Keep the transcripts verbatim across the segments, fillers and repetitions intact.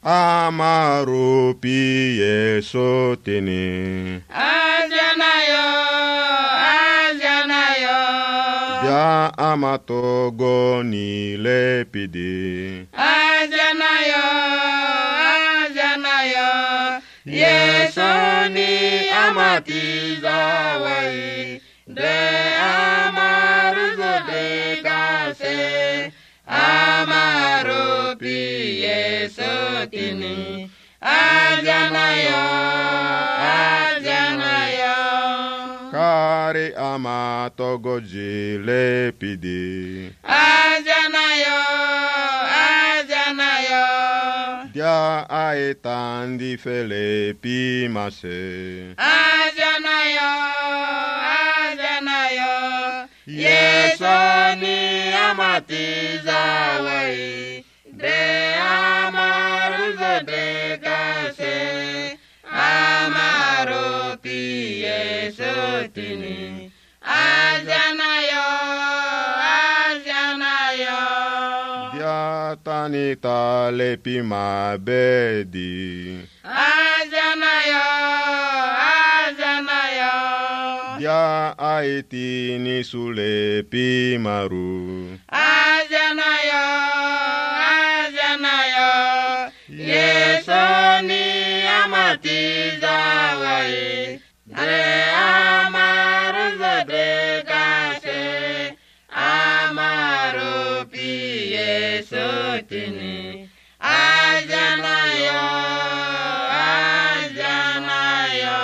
amaropi yesotini Ajanayo, Ajanayo, dia amatogo ni lepidi Ajanayo, Ajanayo, Yesoni amatiza wai, de amaruzo de kase, amaropi yesotini, Ajanayo, Ajanayo. kare amatogo jilepidi Ajanayo, Ajanayo, dia aetandi felepi mase Ajanayo, Ajanayo, Yesoni amatiza wai, de amaruzo de kase, amaropi yesotini, Ajanayo, Ajanayo. dia tanita lepi mabedi Ajanayo, Ajanayo, dia aetini sulepi maru Ajanayo, Ajanayo, Yesoni amatiza wai, de amaruzo de kase, amaropi yesotini, Ajanayo, Ajanayo.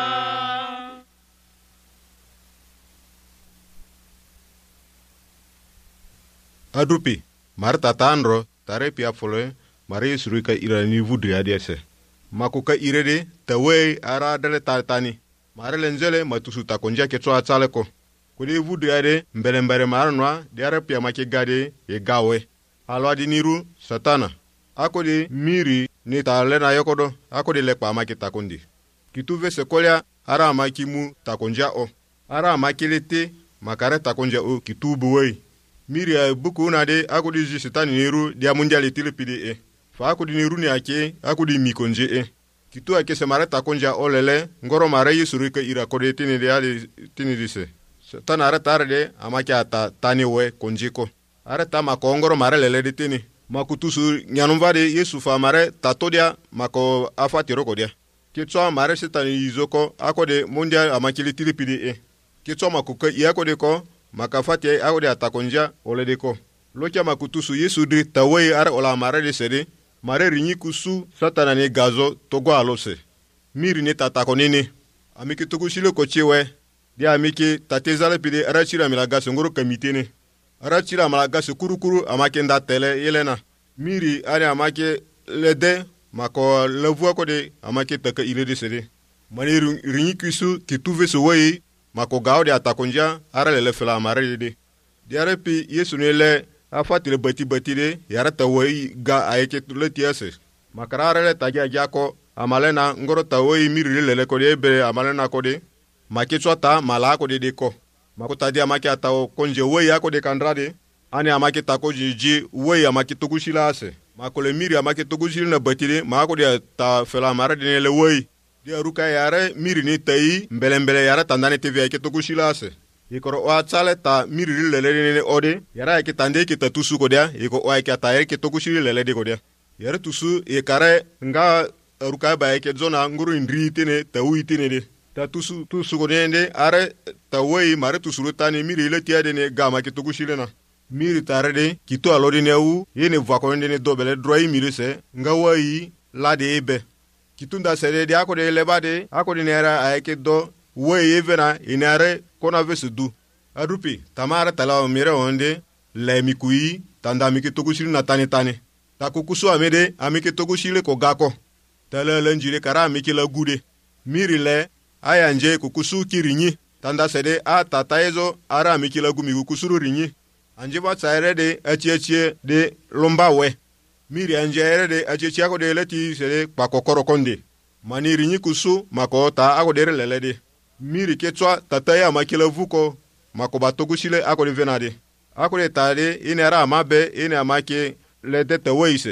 adupi marta tanro tare pia folo mari suruka irani vudri adiese makuka irede tawe ara dele tatani mare lenzele matusu takonja ke tsoa tsale ko kudi vudri ade mbele mbere marnwa diare pia make gade ye gawe alwa di niru satana akodi miri ni tale na yokodo akodi lekpa make takondi kituve sekolia ara makimu takonja o ara makilete makare takonja o kitubu wei miri ya buku na de akudi ji sitani niru dia mundiali tilipidi e fa akudi niru ni ake akudi mikonje e kitu ake se mare takonja olele ngoro mare yisuru ke ira kode tini de ali tini dise satana are tarde amake ata tani we konjiko are ta makongoro mare lele de tini makutusu nyanumvade yesu fa mare tatodia mako afatiro kodia kitso mare sitani yizoko akode mundial amakili tilipidi e kitso makuka yakode ko makafati akode atakonja olede ko lokia makutusu yesu de tawe are ola mare de sede mare rinyi kusu satana ni gazo togo alose miri ni tatakonini amiki tokushile ko chiwe dia amiki tatezale pide arachira milaga songoro kamitene arachira malaga kurukuru amake nda tele yelena miri ari amake lede mako levu ko de amake taka ilede sede mani rinyi kusu kituve sowe mako gawo de atakonja ara lele fela mare de diare pi yesu ne le afatile bati bati de yara tawai ga ayeke tuletiase makarare le tagia jako amalena ngoro tawai miri lele ko de be amalena ko de makitswa ta mala ko de de ko makuta dia make atawo konje we yako de kandrade ani amake tako jiji we amake tokushila ase makole miri amake tokushila na batire mako de ta fela mare de le we dia ruka yare miri ni tai mbele mbele yara tandane tv ayeke tokushila ase ikoro wa tsale ta miri lele ne ode yara ayeke tande ke tatusu ko dia iko wa ayeke ta ayeke tokushila lele de ko dia yara tusu e kare nga ruka ba ayeke zona nguru ndri tene tawi tene de ta tusu tusu ko de are tawai mare tusu tani miri le tiade ne gama ke tokushile na miri tare de kito alodi ne wu yene vako ne dobele droi miri se nga wai la de ebe kitunda sere de akode lebade akode nera ayeke do we evena inare kona vesudu adupi tamara tala mire onde le mikui tanda miki tokushile na tani tani takukusu amede amiki tokushile ko gako tala lenjire kara miki la gude miri le aya nje kukusu kirinyi tanda sede a tataezo ara mikila gumi kukusuru rinyi anje ba tsaire de achiechie de lomba we miri anje ere de achiechia ko de leti sede pakokoro konde mani rinyi kusu makota ako de lele de miri ketwa tataya makila vuko makoba togushile ako de venade ako de tade ine ara mabe ine amake le de teweise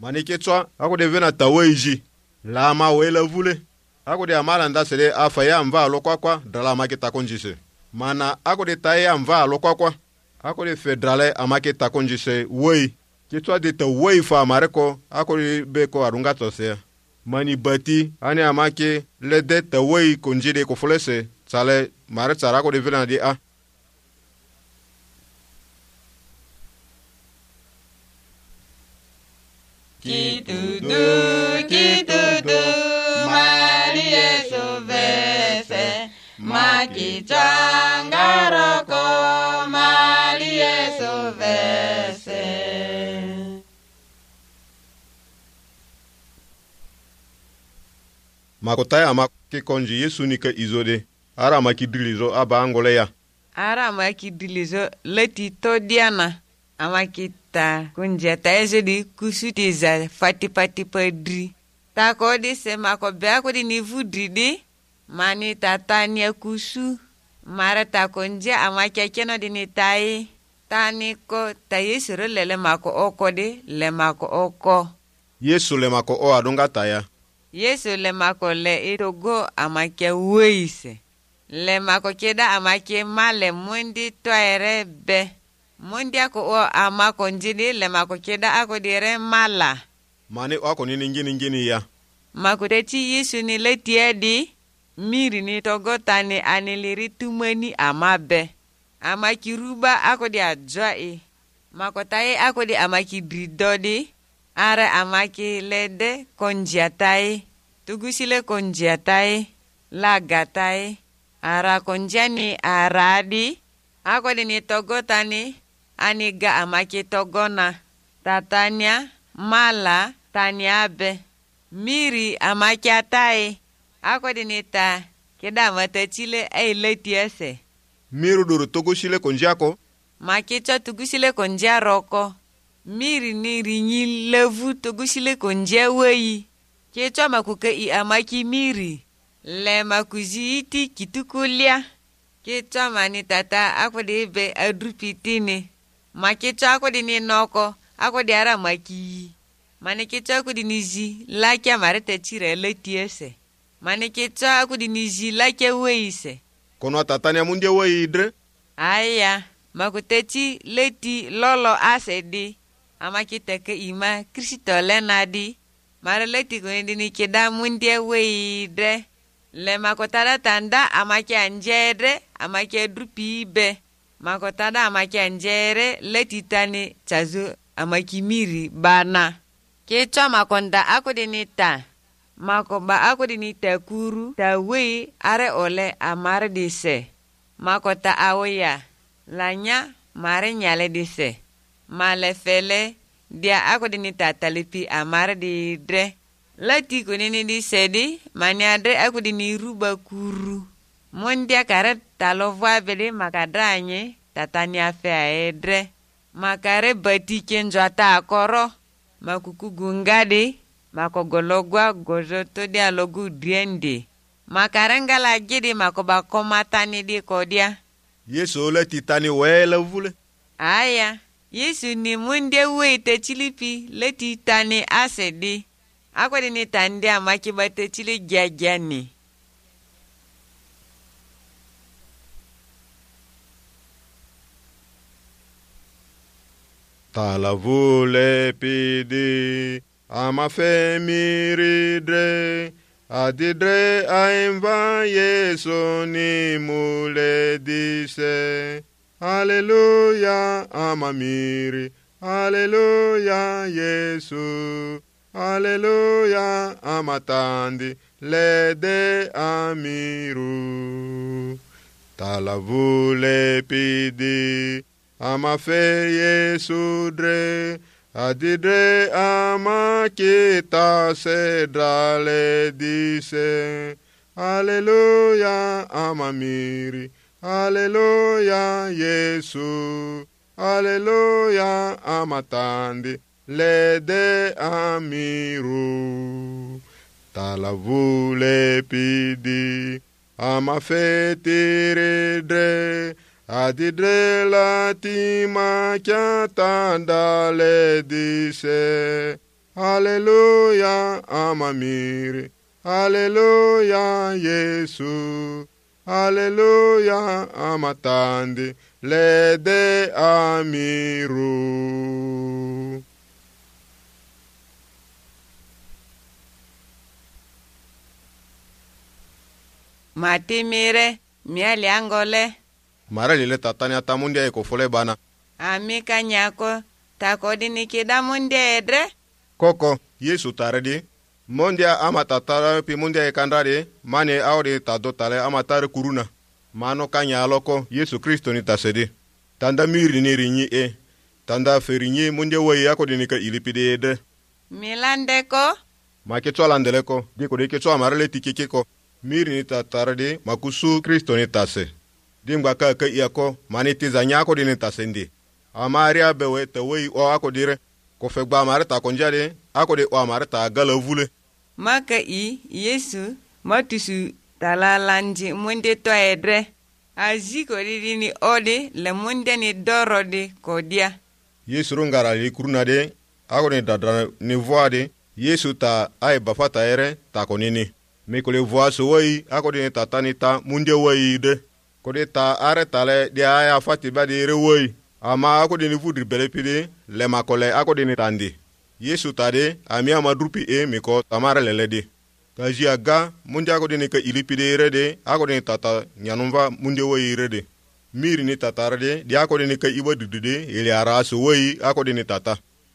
mani ke tswa ako de vena taweji la ma wela vule ako de amala nda sele afaya mva lokwakwa dala ma ke takonjise mana ako de taye mva lokwakwa ako de fedrale amake takonjise wei ke tswa de tawei fa mareko ako de beko arunga tose mani bati ani amake le de tawei konjide ko folese sale mare tsara ko de vena di a Kitudu, kitudu, Maria suvese, makichangaroko, Maria suvese. Makotaya amake konji Yesu nika izode, ara amaki dilizo aba angole ya. Ara amaki dilizo leti todiana. Amaki ta kunja ta ezedi kusuti za fati pati padri. Ta kodi se mako bea kodi ni vudri di. Mani tatania kusu. Mara ta kunja amaki akeno di ni tai. Ta niko ta Yesu lele mako oko di le mako oko. Yesu le mako o adunga taya. Yesu le mako le itogo amaki weise. Le mako keda amaki male mundi toere be. Mundi ako o amako njidi le mako keda ako dire mala. Mani wako nini ngini ngini ya. Mako techi Yesu ni leti edi. Miri ni togota ni aniliri tumeni amabe. Amaki ruba ako di adjoi. Mako taye ako di amaki dridodi. Are amaki lede konjiatai. Tugusile konjiatai. Lagatai. Ara konjani aradi. Ako di ni togota ni. Aniga amaki togona. Tatania. Mala. Taniabe. Miri amaki atai. Ako di ni ta. Keda matachile ay leti ese. Miru duru tugusile konjiako. Makicho tugusile konjia roko. Miri ni rinyi levu tugusile konjia wei. Kicho makuke i amaki miri. Le makuzi iti kitukulia. Kicho mani tata ako di be adrupitini. Makicho ako di ni noko. Ako di ara maki. Mani kicho ako di nizi. Lakia marete chire leti ese. Mani kicho ako di nizi lakia wei se. Kono tatania mundi wei idre. Aya. Makutechi leti lolo asedi. Amaki teke ima Kristo lenadi. Mara leti kwenye ni kida mundie weide. Le makotada tanda amaki anjere. Amaki drupi ibe. Makotada amaki anjere. Leti tani chazu amaki miri bana. Kecho makonda ako dinita. Makoba ako dinita kuru. Ta wei are ole amare dise. Makota awoya. Lanya mare nyale dise. Male fele dia ako dini tatalipi amare di dre. Lati kunini di sedi mani adre ako dini ruba kuru. Mondia kare talovwa bede makadanye tatania fe aedre. Makare bati kenjwata akoro. Makuku gungade. Makogologwa gojoto dia logu driende. Makare ngala gidi makoba komatani di kodia. Yesu le titani wele vule. Aya. Yesu ni munde we te chilipi le titani asedi. Ako di ni tande amaki ba te chili gyagani. Tala vule pidi. Ama fe miridre. Adidre aimva Yesu ni mule dise. Haleluya amamiri. Haleluya Yesu. Haleluya amatandi. Lede amiru. Talavule pidi. Amafe Yesu dre. Adidre ama kita sedrale dise. Haleluya amamiri. Haleluya Yesu. Haleluya amatandi. Lede amiru. Talavule pidi. Amafe tiridre. Adidre latima kya tanda le dise. Haleluya amamiri. Haleluya Yesu. Haleluya amatandi. Lede amiru. Matimire miali angole. Mara lile tatani atamundia eko fole bana. Ami kanyako takodini kida mundia edre. Koko Yesu taredi. Mondia ama tatara pi mondia ekandari. Mane auri tadotale ama tare kuruna. Mano kanya aloko Yesu Kristo ni tasedi. Tanda miri ni rinyi e. Tanda ferinyi mondia wei ako dinika ilipide ede. Milandeko. Ma ketso alandeleko. Diko de ketso amarele tikikiko. Miri ni tataredi makusu Kristo ni tase. Dimba ka ka iako mani tiza nyako dini tasendi. Amaria bewe te wei o ako dire. Ko fegba amare ta konjade ako de o amare ta gala vule. Maka i Yesu matusu talalanji munde to edre. Aziko dini ode le munde ni dorode kodia. Yesu rungara li kurunade ako ni dadra ni voade. Yesu ta ai bafata ere ta konini. Mikole voa so wei ako dini tatani ta munde wei de. Kode ta are tale de aya fati ba de re wei. Ama ako dini vudri belepide le makole ako dini tandi. Yesu tade amia madrupi e miko tamare lelede. Kaji aga munde ako dini ka ilipide rede ako dini tata nyanumva munde wei rede. Miri ni tatarede di ako dini ka iba dudide ili araso wei ako dini tata.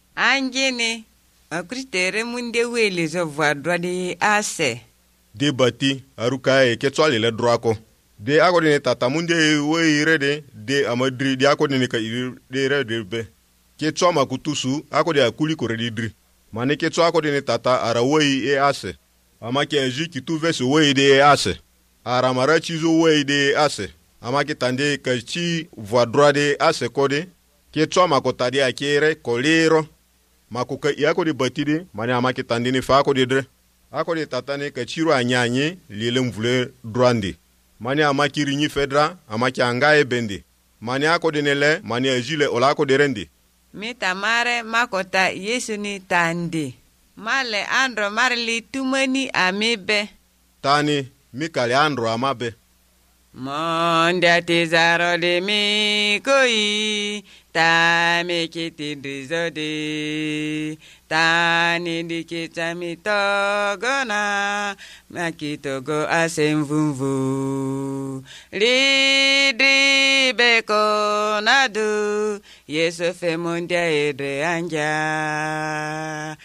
Angene akristere munde wei les voix de ase. De bati aruka e ketso le droako. De ako dini tata munde wei rede de amadri de ako dini ka de rede be. Ketso makutusu ako de akuli koredi dri. Mane ketso ako dini tata ara wei e ase. Ama ke eji kitu vesu wei de e ase. Ara mara chizo wei de e ase. Ama ke tande ka chi voix droit de ase kode. Ketso makotadi akere kolero. Makuka yako de batide mane ama ke tande ni fa ako de dre. Ako de tata ne ka chiro anyanye lile mvule droandi. Mani amakiri nyi fedra amaki angaye bendi. Mani ako denele mani ajile ola ako derendi. Mi tamare makota Yesu ni tandi. Male andro marli tumani amibe. Tani mikali andro amabe. Mondia tizaro de mi koi. Ta me kiti drizode. Ta ni dikita mi togona. Makitogo asemvumvu. Ridri beko nadu. Yesu fe mondia edre anja.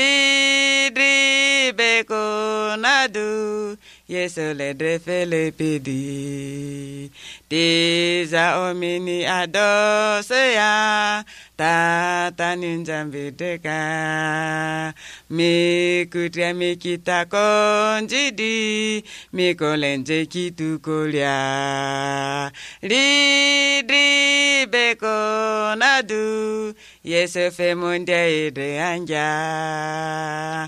Ridri beko nadu. Yesu ledre fele pedi. Tiza omini adosea. Tata ninjambideka. Mi kutria mi kita konjidi. Mi kolenje kitu kolya. Ridri beko nadu. Yesu fe mondia edre anja.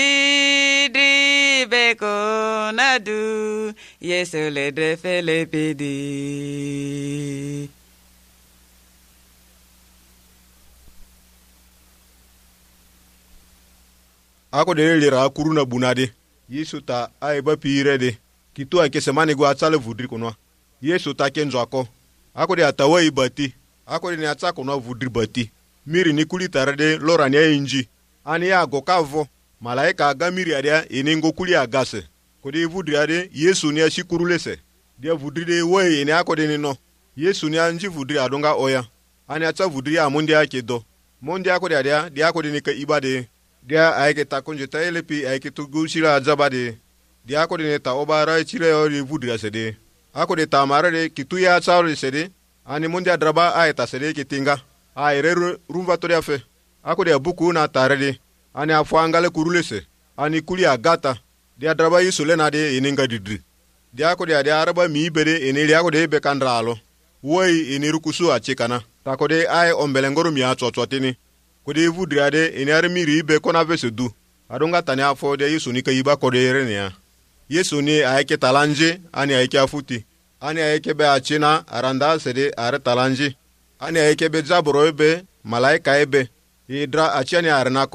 Ridri beko nadu. Yesu ledre fele pedi. Ako de lira kuruna bunade. Yesu ta aiba pirede. Kitu ake semani go atsale vudri kono. Yesu ta kenzo ako. Ako de atawa ibati. Ako de ni atsa kono vudri bati. Miri ni kuli tarade lora ni inji. Ani ya go kavo. Malaika aga miri adia iningo kuli agase. Kode vudri ade Yesu ni ashikurulese. Dia vudri de wei ni ako de ni no. Yesu ni anji vudri adonga oya. Ani atsa vudri amundi ake do. Mondi ako de adia dia ako de ni ka ibade. Dia aike ta konje ta elepi aike tu gushira azabade. Dia ako de ta obara chile ori vudri sede. Ako de ta marade kitu ya tsaro sede. Ani mondi adraba aita sede kitinga. Aire rumva to afe. Ako de buku na tarede. Ani afuangale kurulese. Ani kuli agata. Dia adraba yisule na de ininga didri. Dia ako de dia araba mi bede eneli ako de be kandralo. Woi enirukusu achikana. Tako de ai ombelengoro mi atototini. Kode vudri ade eniare miri be kona vese du. Adonga tani afo de Yesu ni ka yiba kode yerenia. Yesu ni aike talanje ani aike afuti. Ani aike be achina aranda sede are talanje. Ani aike be zaboro ebe malaika ebe. Idra achiani arenako.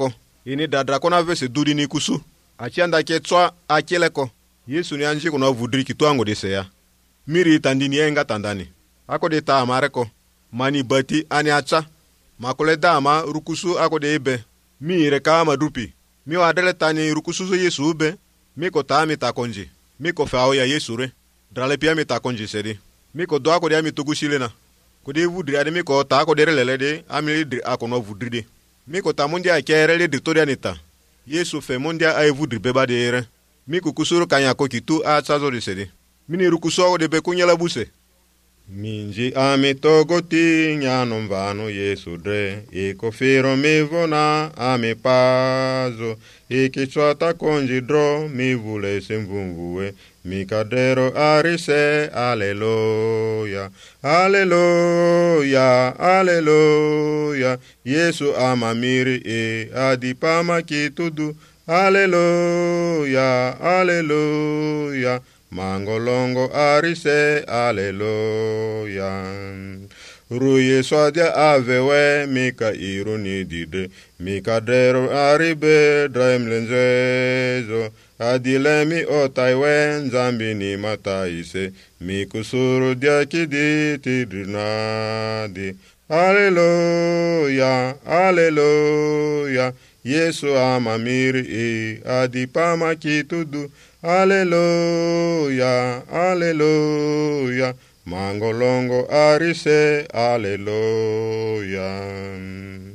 ini dadra kona vese dudi ni kusu achianda ke tswa akileko Yesu ni anji kuna vudri kitu ango de seya miri tandini enga tandani ako de ta amareko mani bati ani acha makole dama rukusu ako de ebe mi reka madupi mi wadele tani rukusu so Yesu ube mi ko ta mi takonji mi ko fa ya Yesu re drale pia mi takonji sedi mi ko do ako de mi tugushilena ko de vudri ade mi ko ta ko de relele de ami de akono vudri de mi ko ta mondia kere le dictoria nita Yesu fe mondia ay vudri beba de ere mi ko kusuru kanya ko kitu a tsazo de sedi mini rukuso de be kunyala buse minji ami togoti nyano mvano Yesu dre iko firo mivona ami pazo ikichwata konji dro mi vule semvumvue mikadero arise aleluya aleluya aleluya Yesu amamiri e adipama kitudu aleluya aleluya mangolongo arise aleluya ruye swadia avewe mika iruni dide mika dero aribe draimlenzezo adilemi otaiwe nzambi ni mataise mikusuru diakidi tidrinadi aleluya aleluya Yesu amamiri e adipama kitudu aleluya aleluya mangolongo arise aleluya